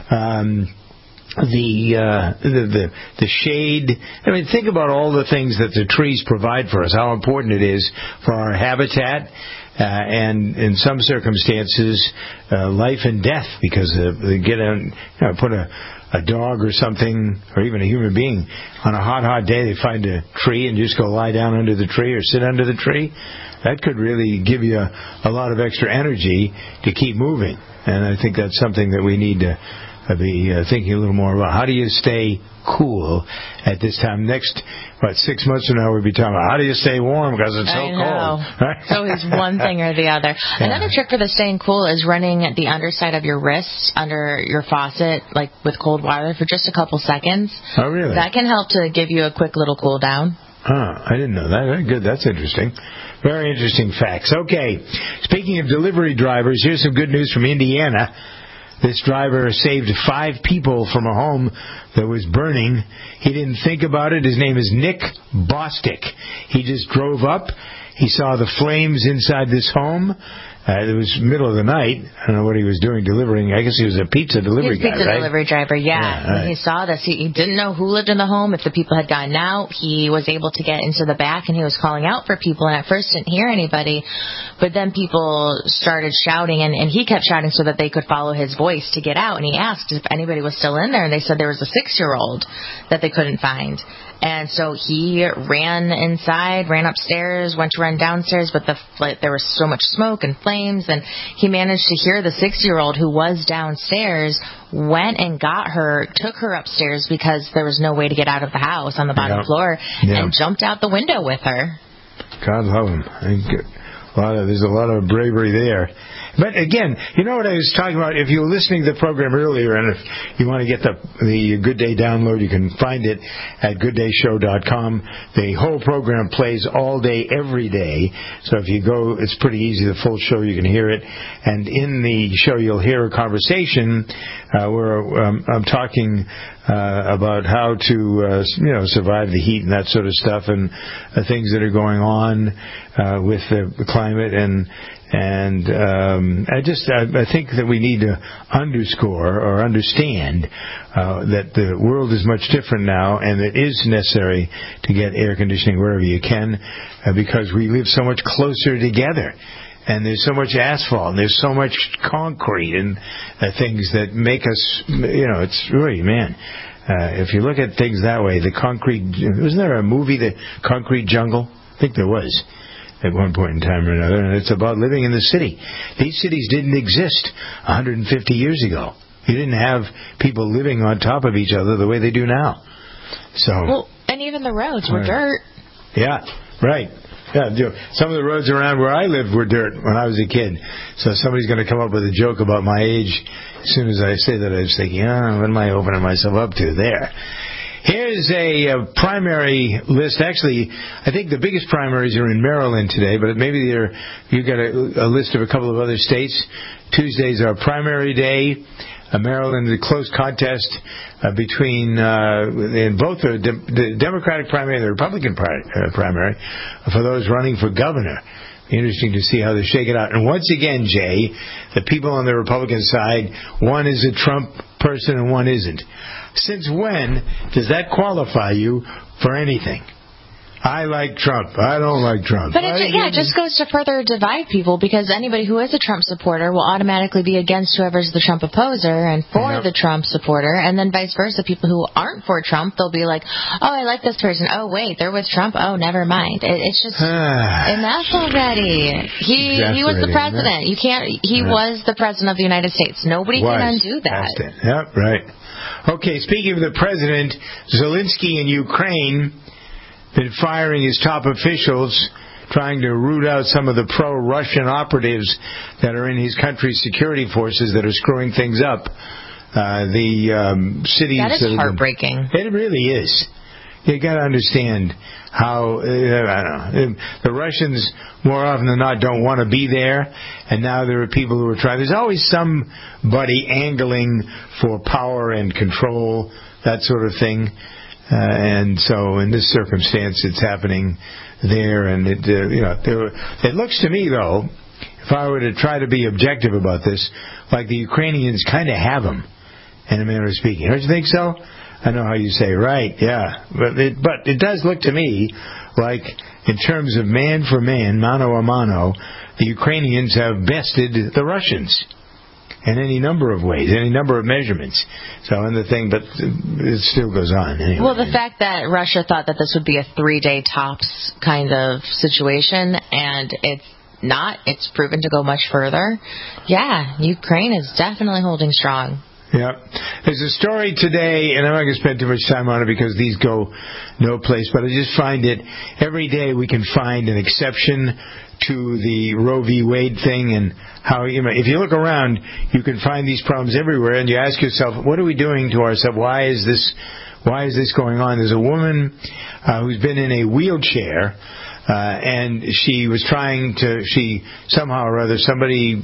B: Um, The, uh, the the the shade. I mean, think about all the things that the trees provide for us. How important it is for our habitat, uh, and in some circumstances, uh, life and death. Because uh, they get on, you know, put a a dog or something, or even a human being, on a hot hot day. They find a tree and just go lie down under the tree or sit under the tree. That could really give you a, a lot of extra energy to keep moving. And I think that's something that we need to I'll be uh, thinking a little more about. How do you stay cool at this time? Next, what, six months from now, we'll be talking about how do you stay warm because it's so
C: I know.
B: cold. Right?
C: It's always one thing or the other. Yeah. Another trick for the staying cool is running the underside of your wrist under your faucet, like with cold water, for just a couple seconds.
B: Oh, really?
C: That can help to give you a quick little cool down.
B: Oh, I didn't know that. Very good. That's interesting. Very interesting facts. Okay. Speaking of delivery drivers, here's some good news from Indiana. This driver saved five people from a home that was burning. He didn't think about it. His name is Nick Bostick. He just drove up. He saw the flames inside this home. Uh, it was middle of the night. I don't know what he was doing delivering. I guess he was a pizza delivery
C: he was
B: guy,
C: pizza
B: right?
C: delivery driver, yeah.
B: yeah
C: When
B: right.
C: he saw this, he, he didn't know who lived in the home, if the people had gotten out. He was able to get into the back, and he was calling out for people, and at first didn't hear anybody. But then people started shouting, and, and he kept shouting so that they could follow his voice to get out. And he asked if anybody was still in there, and they said there was a six-year-old that they couldn't find. And so he ran inside, ran upstairs, went to run downstairs, but the like, there was so much smoke and flames, and he managed to hear the six-year-old who was downstairs, went and got her, took her upstairs because there was no way to get out of the house on the bottom
B: yeah.
C: floor,
B: yeah.
C: and jumped out the window with her.
B: God love him. I think a lot of, there's a lot of bravery there. But again, you know what I was talking about? If you were listening to the program earlier, and if you want to get the the Good Day download, you can find it at good day show dot com. The whole program plays all day, every day. So if you go, it's pretty easy. The full show, you can hear it. And in the show, you'll hear a conversation uh, where um, I'm talking uh, about how to uh, you know survive the heat and that sort of stuff, and uh, things that are going on uh, with the climate and. And um, I just I, I think that we need to underscore or understand uh, that the world is much different now, and it is necessary to get air conditioning wherever you can uh, because we live so much closer together. And there's so much asphalt, and there's so much concrete and uh, things that make us, you know, it's really, man, uh, if you look at things that way, the concrete, wasn't there a movie, The Concrete Jungle? I think there was. at one point in time or another, and it's about living in the city. These cities didn't exist one hundred fifty years ago. You didn't have people living on top of each other the way they do now. So,
C: well, and even the roads were
B: right.
C: dirt.
B: Yeah, right. Yeah, some of the roads around where I lived were dirt when I was a kid. So somebody's going to come up with a joke about my age as soon as I say that. I was thinking, oh, what am I opening myself up to there? Here's a, a primary list. Actually, I think the biggest primaries are in Maryland today, but maybe they're, you've got a, a list of a couple of other states. Tuesday's our primary day. Uh, Maryland, the close contest uh, between uh, in both the, de- the Democratic primary and the Republican pri- uh, primary for those running for governor. Interesting to see how they shake it out. And once again, Jay, the people on the Republican side, one is a Trump person and one isn't. Since when does that qualify you for anything? I like Trump. I don't like Trump.
C: But it, yeah, it just goes to further divide people, because anybody who is a Trump supporter will automatically be against whoever's the Trump opposer and for yep. the Trump supporter, and then vice versa. People who aren't for Trump, they'll be like, oh, I like this person. Oh, wait, they're with Trump. Oh, never mind. It, it's just enough already. He he was the president. You can't. He yeah. was the president of the United States. Nobody was. can undo that.
B: Yep, right. Okay, speaking of the president, Zelensky in Ukraine been firing his top officials, trying to root out some of the pro-Russian operatives that are in his country's security forces that are screwing things up. Uh, the um, cities...
C: That is that heartbreaking.
B: Been, it really is. You got to understand how, uh, I don't know, the Russians more often than not don't want to be there, and now there are people who are trying. There's always somebody angling for power and control, that sort of thing. Uh, and so, in this circumstance, it's happening there. And it, uh, you know, there, it looks to me, though, if I were to try to be objective about this, like the Ukrainians kind of have them, in a manner of speaking. Don't you think so? I know how you say, right? Yeah, but it, but it does look to me like, in terms of man for man, mano a mano, the Ukrainians have bested the Russians. In any number of ways, any number of measurements. So, in the thing, but it still goes on. Anyway.
C: Well, the fact that Russia thought that this would be a three-day tops kind of situation, and it's not, it's proven to go much further. Yeah, Ukraine is definitely holding strong.
B: Yeah. There's a story today, and I'm not going to spend too much time on it because these go no place, but I just find it, every day we can find an exception to the Roe v. Wade thing, and how, you know, if you look around, you can find these problems everywhere, and you ask yourself, what are we doing to ourselves? Why is this, why is this going on? There's a woman uh, who's been in a wheelchair, uh, and she was trying to, she, somehow or other, somebody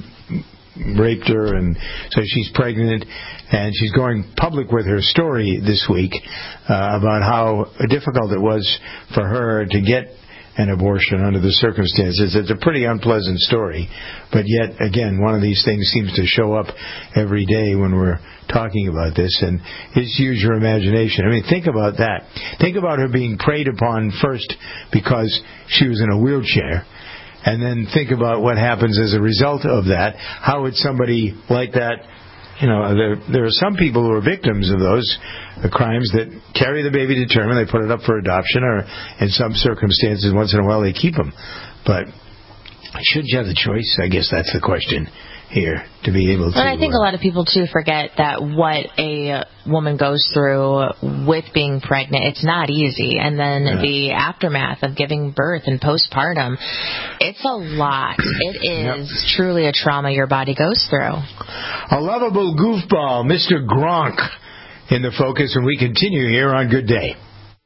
B: raped her, and so she's pregnant, and she's going public with her story this week uh, about how difficult it was for her to get an abortion under the circumstances. It's a pretty unpleasant story, but yet, again, one of these things seems to show up every day when we're talking about this, and just use your imagination. I mean, think about that. Think about her being preyed upon first because she was in a wheelchair, and then think about what happens as a result of that. How would somebody like that, you know, there, there are some people who are victims of those uh, crimes that carry the baby to term and they put it up for adoption, or in some circumstances, once in a while, they keep them. But should you have the choice? I guess that's the question here, to be able to...
C: And I think
B: uh,
C: a lot of people, too, forget that what a woman goes through with being pregnant, it's not easy. And then yeah. the aftermath of giving birth and postpartum, it's a lot. It is yep. truly a trauma your body goes through.
B: A lovable goofball, Mister Gronk, in the focus, and we continue here on Good Day.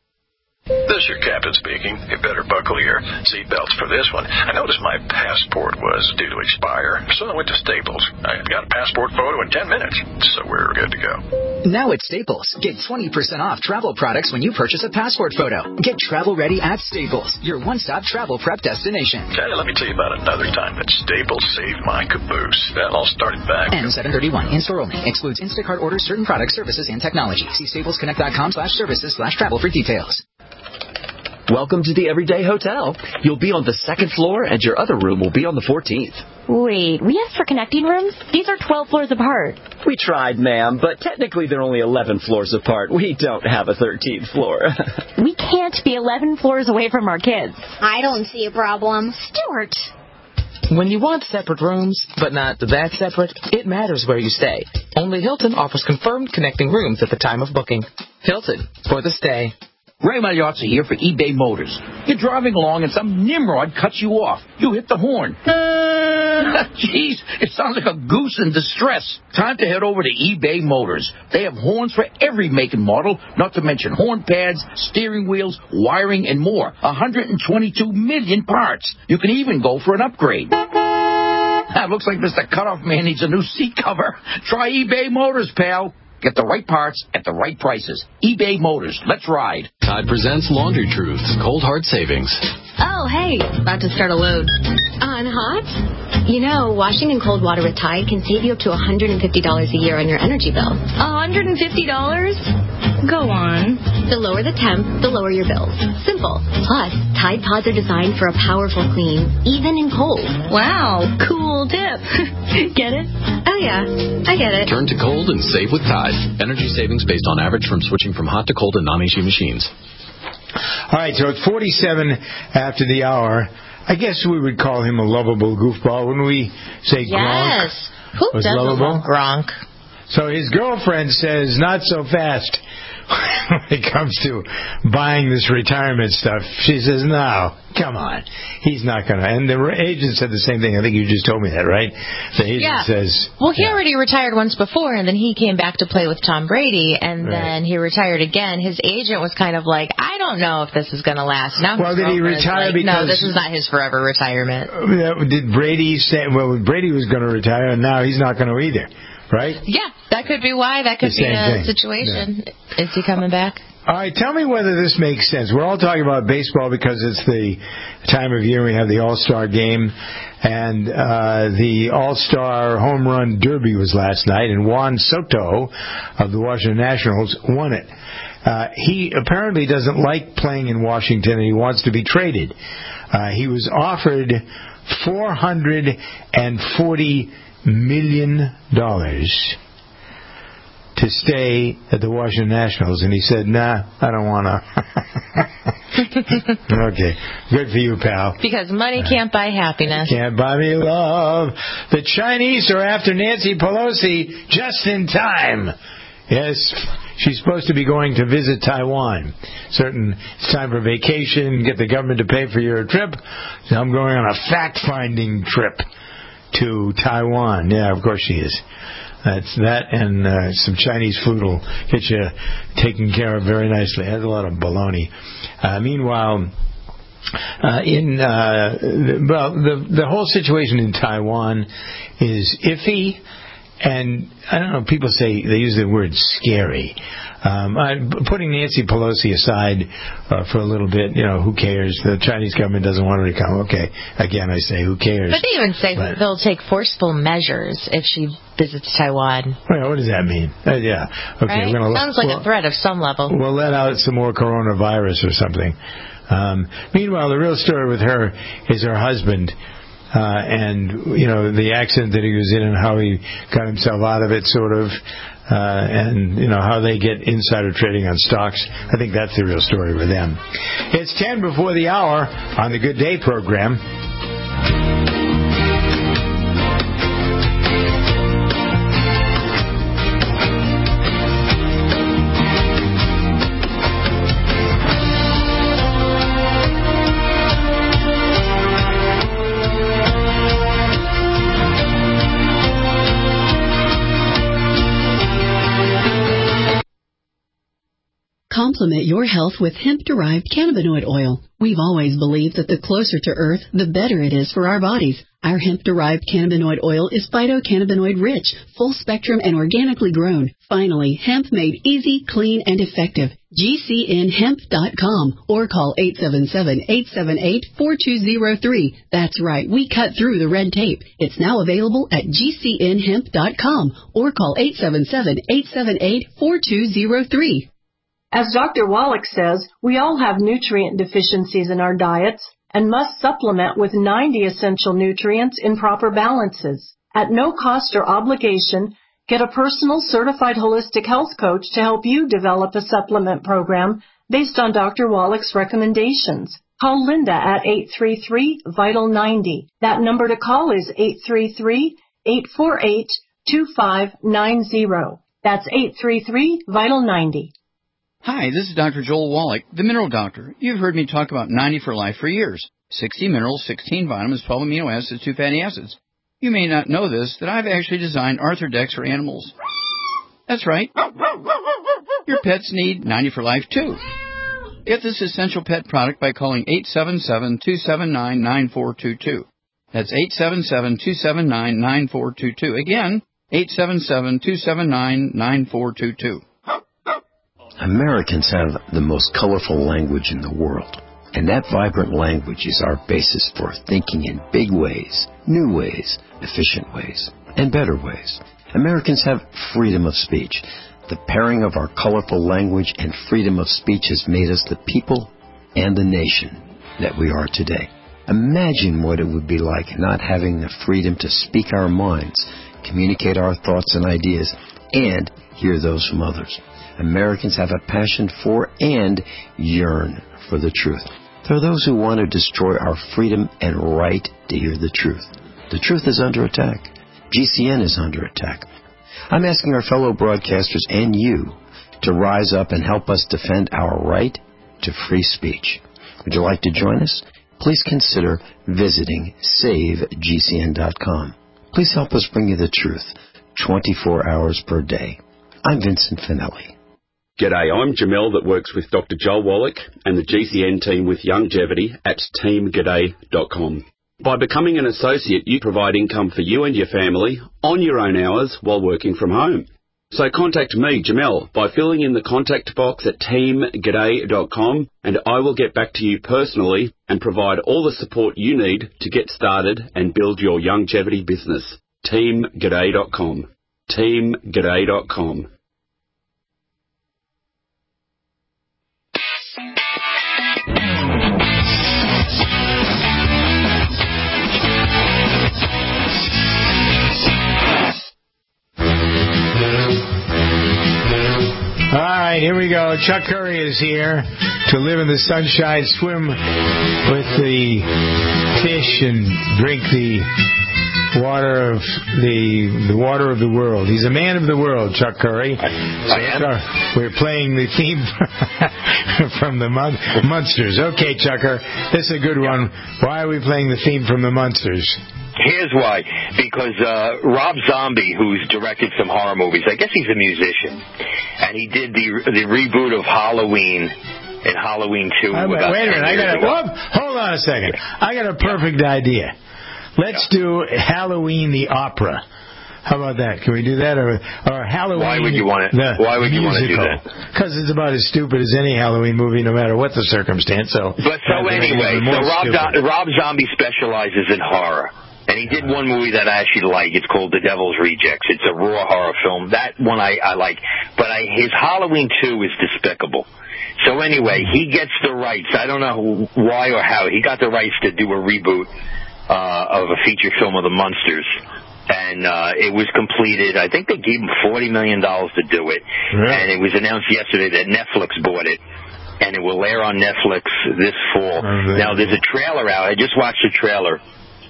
A: This is your captain speaking. You better buckle your seatbelts for this one. I noticed my passport was due to expire, so I went to Staples. I got a passport photo in ten minutes, so we're good to go.
E: Now at Staples, get twenty percent off travel products when you purchase a passport photo. Get travel ready at Staples, your one-stop travel prep destination.
A: Okay, let me tell you about another time that Staples saved my caboose. That all started back...
E: N seven thirty-one, in-store only. Excludes Instacart orders, certain products, services, and technology. See staplesconnect.com slash services slash travel for details.
F: Welcome to the Everyday Hotel. You'll be on the second floor, and your other room will be on the fourteenth.
H: Wait, we asked for connecting rooms? These are twelve floors apart.
F: We tried, ma'am, but technically they're only eleven floors apart. We don't have a thirteenth floor.
H: We can't be eleven floors away from our kids.
W: I don't see a problem.
H: Stuart!
I: When you want separate rooms, but not that separate, it matters where you stay. Only Hilton offers confirmed connecting rooms at the time of booking. Hilton, for the stay.
X: Ray Magliozzi here for eBay Motors. You're driving along and some nimrod cuts you off. You hit the horn. Jeez, it sounds like a goose in distress. Time to head over to eBay Motors. They have horns for every make and model, not to mention horn pads, steering wheels, wiring, and more. one hundred twenty-two million parts. You can even go for an upgrade. That looks like Mister Cutoff Man needs a new seat cover. Try eBay Motors, pal. Get the right parts at the right prices. eBay Motors. Let's ride.
Y: Tide presents Laundry Truths, Cold Hard Savings.
W: Oh, hey. About to start a load. On hot? You know, washing in cold water with Tide can save you up to one hundred fifty dollars a year on your energy bill. one hundred fifty dollars? Go on. The lower the temp, the lower your bills. Simple. Plus, Tide Pods are designed for a powerful clean, even in cold. Wow. Cool tip. Get it? Oh, yeah. I get it.
Y: Turn to cold and save with Tide. Energy savings based on average from switching from hot to cold and non-A C machines.
B: All right, so it's forty-seven after the hour. I guess we would call him a lovable goofball, wouldn't we say Gronk?
C: Yes. Who
B: was
C: doesn't
B: lovable?
C: love Gronk?
B: So his girlfriend says, not so fast when it comes to buying this retirement stuff. She says, no, come on. He's not going to. And the agent said the same thing. I think you just told me that, right? The agent
C: Yeah.
B: says...
C: Well, he
B: yeah.
C: already retired once before, and then he came back to play with Tom Brady, and
B: Right.
C: then he retired again. His agent was kind of like, I don't know if this is going to last. Now
B: Well,
C: his
B: did he
C: girlfriend's
B: retire
C: like,
B: because-
C: No, this is not his forever retirement.
B: Uh, Did Brady say... Well, Brady was going to retire, and now he's not going to either, right?
C: Yeah, that could be why. That could
B: The
C: be
B: same
C: a
B: thing.
C: situation. Is he coming back?
B: All right, tell me whether this makes sense. We're all talking about baseball because it's the time of year we have the All-Star game, and uh, the All-Star Home Run Derby was last night, and Juan Soto of the Washington Nationals won it. Uh, he apparently doesn't like playing in Washington, and he wants to be traded. Uh, he was offered four hundred forty million dollars to stay at the Washington Nationals, and he said, nah, I don't want to. Okay, good for you, pal.
C: Because money can't buy happiness.
B: Can't buy me love. The Chinese are after Nancy Pelosi just in time. Yes, she's supposed to be going to visit Taiwan. Certain, it's time for vacation, get the government to pay for your trip. So I'm going on a fact-finding trip to Taiwan. Yeah, of course she is. That's that, and uh, some Chinese food will get you taken care of very nicely. That's a lot of baloney. Uh, meanwhile, uh, in uh, the, well, the the whole situation in Taiwan is iffy, and I don't know. People say they use the word scary. Um, I, putting Nancy Pelosi aside uh, for a little bit, you know, who cares? The Chinese government doesn't want her to come. Okay, again, I say, who cares?
C: But they even say
B: But-
C: they'll take forceful measures if she visits Taiwan.
B: Well, what does that mean? Uh, yeah. Okay.
C: Right?
B: We're gonna,
C: Sounds like
B: well,
C: a threat of some level.
B: We'll let out some more coronavirus or something. Um, meanwhile, the real story with her is her husband. Uh, and, you know, the accident that he was in and how he got himself out of it, sort of, uh, and, you know, how they get insider trading on stocks. I think that's the real story with them. It's ten before the hour on the Good Day program.
Z: Complement your health with hemp-derived cannabinoid oil. We've always believed that the closer to Earth, the better it is for our bodies. Our hemp-derived cannabinoid oil is phytocannabinoid-rich, full-spectrum, and organically grown. Finally, hemp made easy, clean, and effective. G C N hemp dot com or call eight seven seven, eight seven eight, four two zero three. That's right, we cut through the red tape. It's now available at G C N hemp dot com or call eight seven seven, eight seven eight, four two zero three.
D: As Doctor Wallach says, we all have nutrient deficiencies in our diets and must supplement with ninety essential nutrients in proper balances. At no cost or obligation, get a personal certified holistic health coach to help you develop a supplement program based on Doctor Wallach's recommendations. Call Linda at eight three three, vital ninety. That number to call is eight three three, eight four eight, two five nine zero. That's eight three three, vital ninety.
G: Hi, this is Doctor Joel Wallach, the Mineral Doctor. You've heard me talk about ninety for Life for years. sixty minerals, sixteen vitamins, twelve amino acids, two fatty acids. You may not know this, that I've actually designed Arthrodex for animals. That's right. Your pets need ninety for Life, too. Get this essential pet product by calling eight seven seven, two seven nine, nine four two two. That's eight seven seven, two seven nine, nine four two two. Again, eight seven seven, two seven nine, nine four two two.
J: Americans have the most colorful language in the world. And that vibrant language is our basis for thinking in big ways, new ways, efficient ways, and better ways. Americans have freedom of speech. The pairing of our colorful language and freedom of speech has made us the people and the nation that we are today. Imagine what it would be like not having the freedom to speak our minds, communicate our thoughts and ideas, and hear those from others. Americans have a passion for and yearn for the truth. There are those who want to destroy our freedom and right to hear the truth. The truth is under attack. G C N is under attack. I'm asking our fellow broadcasters and you to rise up and help us defend our right to free speech. Would you like to join us? Please consider visiting save G C N dot com. Please help us bring you the truth twenty-four hours per day. I'm Vincent Finelli.
L: G'day, I'm Jamel that works with Doctor Joel Wallach and the G C N team with Longevity at team g'day dot com. By becoming an associate, you provide income for you and your family on your own hours while working from home. So contact me, Jamel, by filling in the contact box at team g'day dot com, and I will get back to you personally and provide all the support you need to get started and build your longevity business. team g'day dot com. team g'day dot com.
B: All right, here we go. Chuck Curry is here to live in the sunshine, swim with the fish, and drink the water of the the water of the world. He's a man of the world, Chuck Curry. I, I am. So we're playing the theme from the Mon- Munsters. Okay, Chucker, this is a good one. Why are we playing the theme from the Munsters?
M: Here's why. Because uh, Rob Zombie, who's directed some horror movies, I guess he's a musician, and he did the the reboot of Halloween and Halloween two.
B: Uh, wait, wait a minute. I got a, whoop, hold on a second. I got a perfect yeah. idea. Let's yeah. do Halloween the opera. How about that? Can we do that? Or, or Halloween
M: Why would you want
B: to?
M: Why would you want to do that?
B: Because it's about as stupid as any Halloween movie, no matter what the circumstance. So,
M: but so anyway, so Rob, Do- Rob Zombie specializes in horror. And he did one movie that I actually like. It's called The Devil's Rejects. It's a raw horror film. That one I, I like. But I, his Halloween two is despicable. So anyway, he gets the rights. I don't know why or how. He got the rights to do a reboot uh, of a feature film of the Munsters. And uh, it was completed. I think they gave him forty million dollars to do it. Really? And it was announced yesterday that Netflix bought it. And it will air on Netflix this fall. Oh, now, there's a trailer out. I just watched the trailer.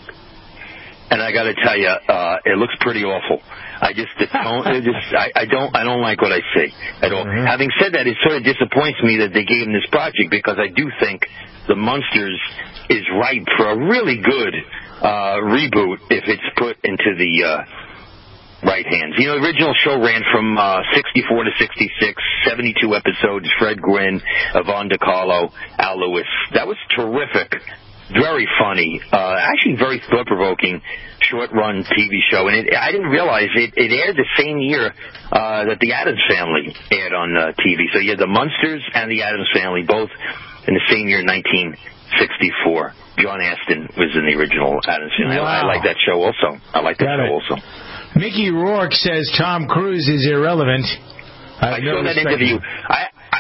M: And I got to tell you, uh, it looks pretty awful. I just, the tone, it just, I, I don't, I don't like what I see at all. Mm-hmm. Having said that, it sort of disappoints me that they gave him this project, because I do think The Munsters is ripe for a really good uh, reboot if it's put into the uh, right hands. You know, the original show ran from uh, sixty-four to sixty-six, seventy-two episodes. Fred Gwynne, Yvonne DiCarlo, Al Lewis. That was terrific. Very funny, uh, actually very thought-provoking, short-run T V show. And it, I didn't realize it, it aired the same year uh, that The Addams Family aired on uh, T V. So you had The Munsters and The Addams Family both in the same year, nineteen sixty-four. John Astin was in the original Addams Family. Wow. I, I like that show also. I like that Got show it. also.
B: Mickey Rourke says Tom Cruise is irrelevant.
M: I saw that interview. I, I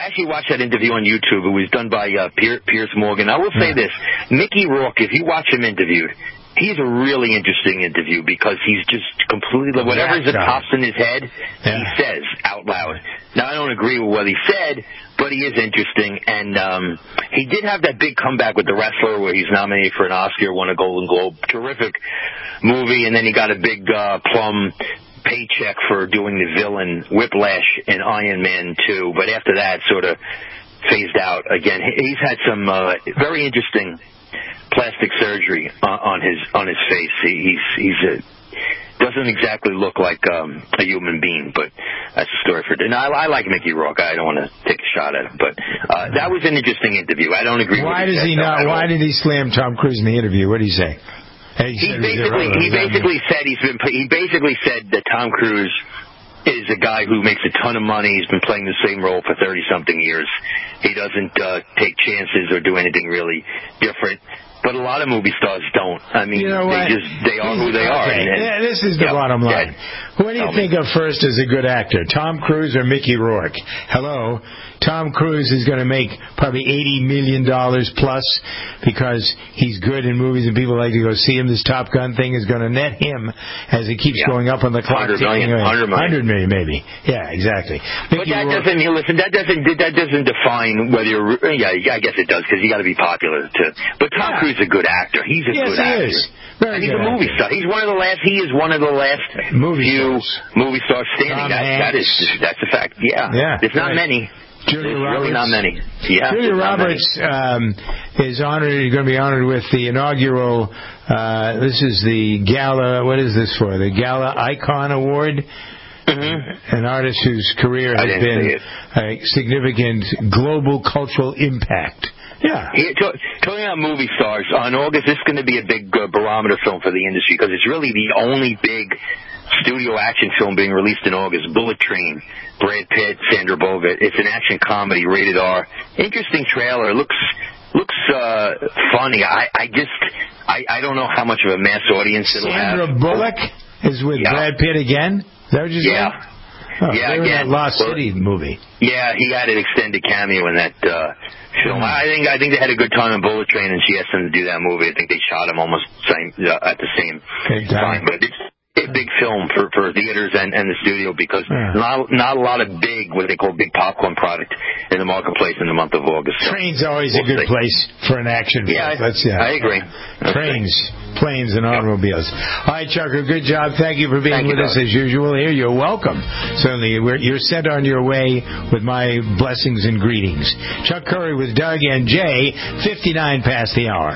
M: actually watched that interview on YouTube. It was done by uh, Pier- Piers Morgan. I will say this. Mickey Rourke, if you watch him interviewed, he's a really interesting interview because he's just completely, whatever's that pops in his head, yeah. he says out loud. Now, I don't agree with what he said, but he is interesting. And um, he did have that big comeback with The Wrestler where he's nominated for an Oscar, won a Golden Globe. Terrific movie. And then he got a big uh, plum paycheck for doing the villain Whiplash in Iron Man two. But after that, sort of phased out again. He's had some uh, very interesting plastic surgery on, on his on his face. He, he's he's a, doesn't exactly look like um, a human being, but that's a story for dinner. I, I like Mickey Rourke. I don't want to take a shot at him, but uh, that was an interesting interview. I don't agree.
B: Why
M: with
B: does he not? Why did he slam Tom Cruise in the interview? What did he say? He,
M: he basically he basically said he's been he basically said that Tom Cruise is a guy who makes a ton of money. He's been playing the same role for thirty-something years. He doesn't uh, take chances or do anything really different. But a lot of movie stars don't. I mean,
B: you know
M: they just they are who they are.
B: Okay.
M: And, and,
B: yeah, this is the
M: yeah,
B: bottom line.
M: yeah.
B: What do you think of first as a good actor, Tom Cruise or Mickey Rourke? Hello, Tom Cruise is going to make probably eighty million dollars plus because he's good in movies and people like to go see him. This Top Gun thing is going to net him as it keeps
M: yeah.
B: going up on the clock.
M: one hundred million, one hundred million.
B: one hundred million maybe. Yeah, exactly.
M: But that Rourke, doesn't listen. That doesn't that doesn't define whether you're. Yeah, I guess it does because you got to be popular to. But Tom
B: yeah.
M: Cruise is a good actor. He's a
B: yes,
M: good
B: he
M: actor.
B: Is. Very
M: and he's
B: good
M: a movie
B: actor.
M: star. He's one of the last. He is one of the last
B: movie
M: few
B: stars.
M: movie stars standing. That, that is that's a fact. Yeah,
B: yeah
M: there's not
B: right.
M: many.
B: Julia
M: there's
B: Roberts.
M: really not many. Yeah,
B: Julia Roberts um, is honored. Going to be honored with the inaugural. Uh, this is the gala. What is this for? The Gala Icon Award.
M: Mm-hmm.
B: An artist whose career has been a significant global cultural impact. Yeah.
M: He, t- talking about movie stars, on August, this is going to be a big uh, barometer film for the industry because it's really the only big studio action film being released in August. Bullet Train, Brad Pitt, Sandra Bullock. It's an action comedy, rated R. Interesting trailer. Looks looks uh, funny. I, I just I, I don't know how much of a mass audience it'll
B: Sandra
M: have.
B: Sandra Bullock is with yeah. Brad Pitt again. Is that what you
M: yeah.
B: said? Oh,
M: yeah,
B: they were
M: again,
B: in that Lost
M: well,
B: City movie.
M: Yeah, he had an extended cameo in that uh, film. I think I think they had a good time in Bullet Train, and she asked him to do that movie. I think they shot him almost same, uh, at the same time. But it's a big film for, for theaters and, and the studio because yeah. not not a lot of big, what they call big popcorn product in the marketplace in the month of August. So
B: Train's always
M: we'll
B: a good
M: see.
B: place for an action film.
M: Yeah,
B: That's, yeah,
M: I agree.
B: Trains, planes, and automobiles. All right, Chucker, good job. Thank you for being
M: Thank
B: with
M: you,
B: us
M: Doug.
B: as usual here. You're welcome. Certainly, we're, you're sent on your way with my blessings and greetings. Chuck Curry with Doug and Jay, fifty-nine past the hour.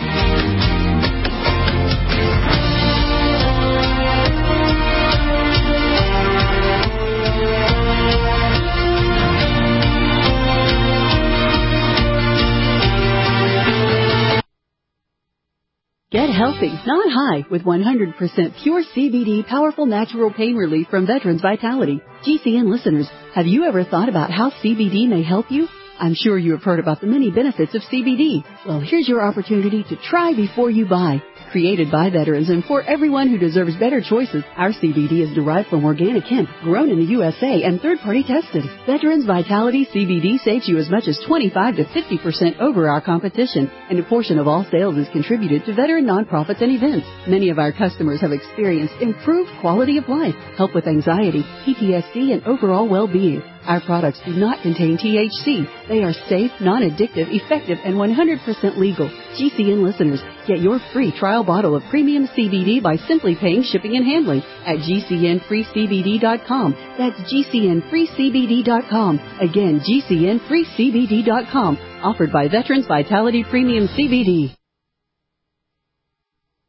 N: Get healthy, not high, with one hundred percent pure C B D powerful natural pain relief from Veterans Vitality. G C N listeners, have you ever thought about how C B D may help you? I'm sure you have heard about the many benefits of C B D. Well, here's your opportunity to try before you buy. Created by veterans and for everyone who deserves better choices, our C B D is derived from organic hemp, grown in the U S A and third-party tested. Veterans Vitality C B D saves you as much as twenty-five to fifty percent over our competition, and a portion of all sales is contributed to veteran nonprofits and events. Many of our customers have experienced improved quality of life, help with anxiety, P T S D, and overall well-being. Our products do not contain T H C. They are safe, non-addictive, effective, and one hundred percent legal. G C N listeners, get your free trial bottle of premium C B D by simply paying shipping and handling at G C N free C B D dot com. That's G C N free C B D dot com. Again, G C N free C B D dot com. Offered by Veterans Vitality Premium C B D.